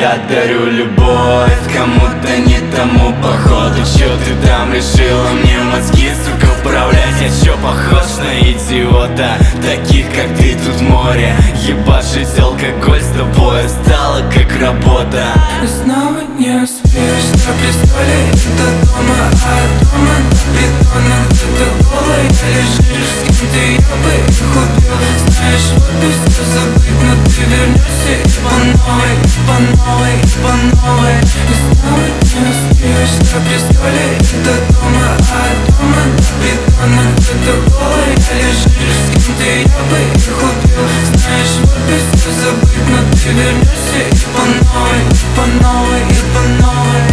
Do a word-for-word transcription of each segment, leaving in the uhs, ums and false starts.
Я дарю любовь кому-то не тому, походу. Чё ты там решила мне мозги, сука, вправлять? Я чё, похож на идиота? Таких, как ты, тут море. Ебашить алкоголь с тобой стало как работа. И снова не спишь, на престоле до дома, а дома до бетона. Где-то голой лежишь, с кем ты, я бы их убил. Знаешь, вот бы все забыть, но ты вернешься и по новой, по новой, по новой. И снова не спишь, на престоле до дома, а дома до бетона. Где-то голой лежишь, с кем ты, я бы их убил. Знаешь, вот бы все забыть, но ты вернешься и по новой, по новой и по новой.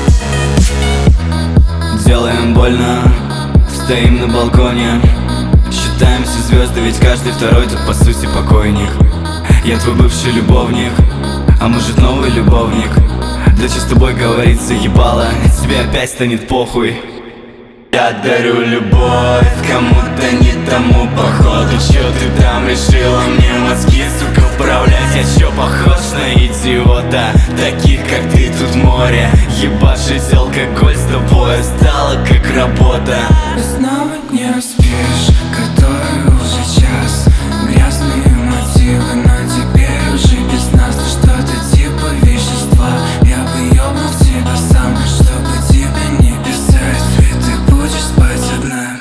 Делаем больно, стоим на балконе, считаем все звезды, ведь каждый второй тут по сути покойник. Я твой бывший любовник, а может новый любовник. Да что с тобой говорить, заебало, тебе опять станет похуй. Я дарю любовь кому-то не тому, походу. Чё ты там решила мне мозги, сука, вправлять? Я чё, похож на идиота? Таких, как ты, тут море. Ебашить алкоголь с тобой стало как работа. И снова не спишь, который уже час. Грязные мотивы, но теперь уже без нас. Ты что-то типа вещества. Я бы ёбнул тебя сам, чтобы тебе не писать, ведь ты будешь спать одна.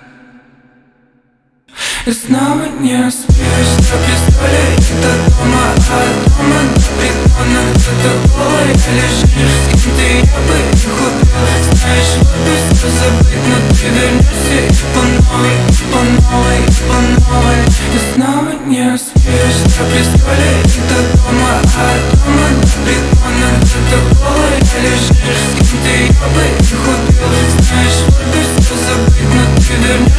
И снова не спишь, на престоле до дома, а дома до бетона. Где-то голой лежишь, с кем ты, я бы их убил. Знаешь, вот бы все забыть, но ты вернешься и по новой, по новой, по новой. И снова не спишь, на престоле до дома, а дома до бетона. Где-то голой лежишь, с кем ты, я бы их убил. Знаешь, вот бы все забыть, но ты вернешься